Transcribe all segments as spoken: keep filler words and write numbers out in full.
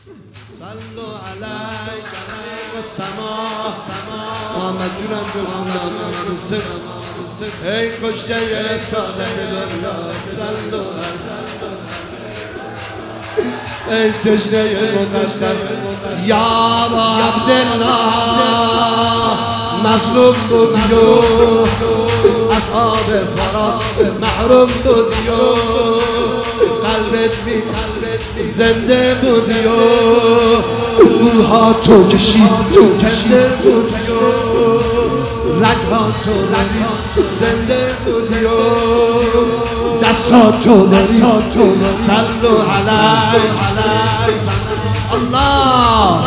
صلوا علیک و سما محمد جونم به محمد ای کشته سادت دنیا صلوا ای تجنه مقدر یا ابا عبدالله مظلوم بود و اصحاب فرات محروم بود و قلبت بی زنده بودی و روحا تو کشید زنده بودی و رگها تو زنده بودی و دستا تو بری صلو علی الله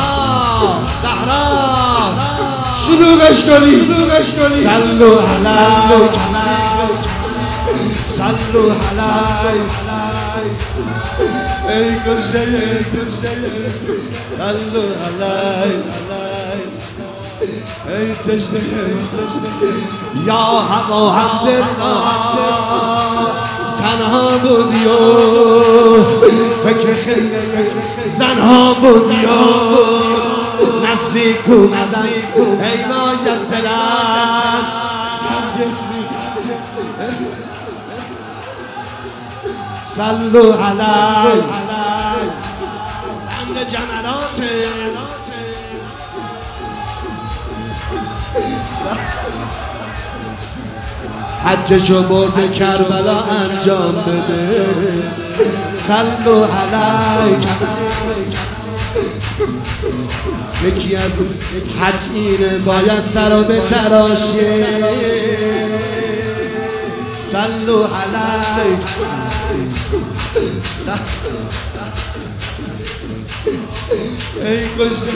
زهرا شلوغش کنی صلو علی صلو علی ای کشته صلو علی ای تجنه یا ابا عبدالله تنها بودی و فکر خیلی زنها بودی و نزدیک اومدن ای مای سلام صلو علی امر جملات حجشو برد کربلا انجام بده صلو علی یکی از حج اینه باید سرو به تراشه صلو علی ای کشته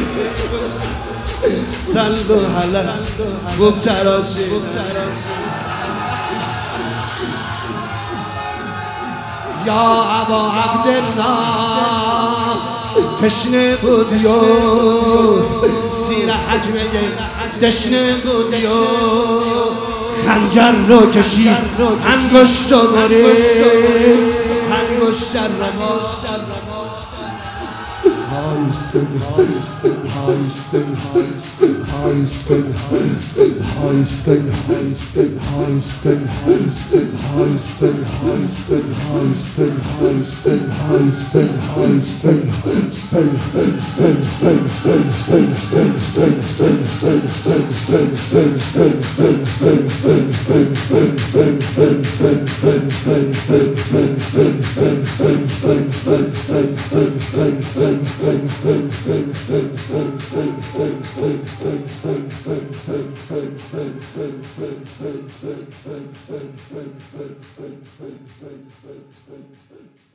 صلو علی خوب تراشه یا ابا عبدالله تشنه بودی و زیر حجمه دشنه بودی و خنجر رو کشید انگشت رو برید انگشت رو Houston, Houston, Houston, Houston, Houston, Houston, Houston, Houston, Houston, Houston, Houston, Houston, Houston, Houston, Houston, Houston, Houston.